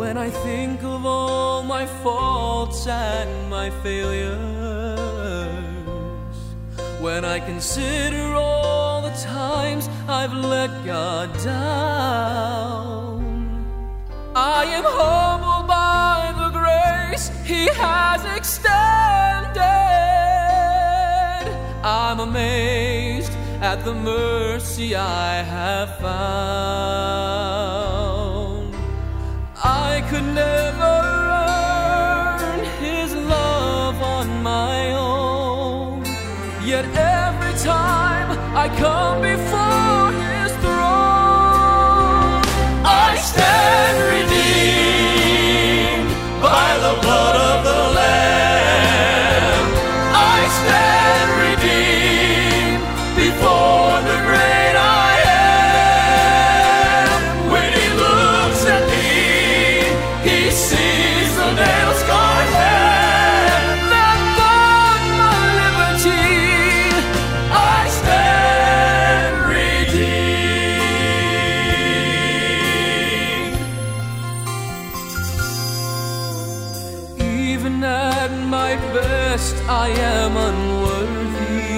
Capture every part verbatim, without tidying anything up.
When I think of all my faults and my failures, when I consider all the times I've let God down, I am humbled by the grace He has extended. I'm amazed at the mercy I have found. I could never earn His love on my own, yet every time I come before His throne, I stand redeemed by the blood of the Lamb. I stand redeemed before the great I am. When He looks at me, He sees the nail-scarred hand that bought my liberty. I stand redeemed. Even at my best, I am unworthy.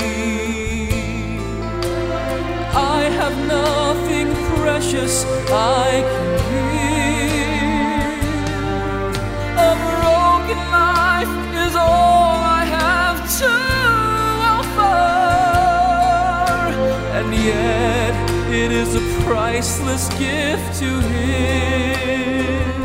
I have nothing precious I can give. A broken life is all I have to offer, and yet it is a priceless gift to Him.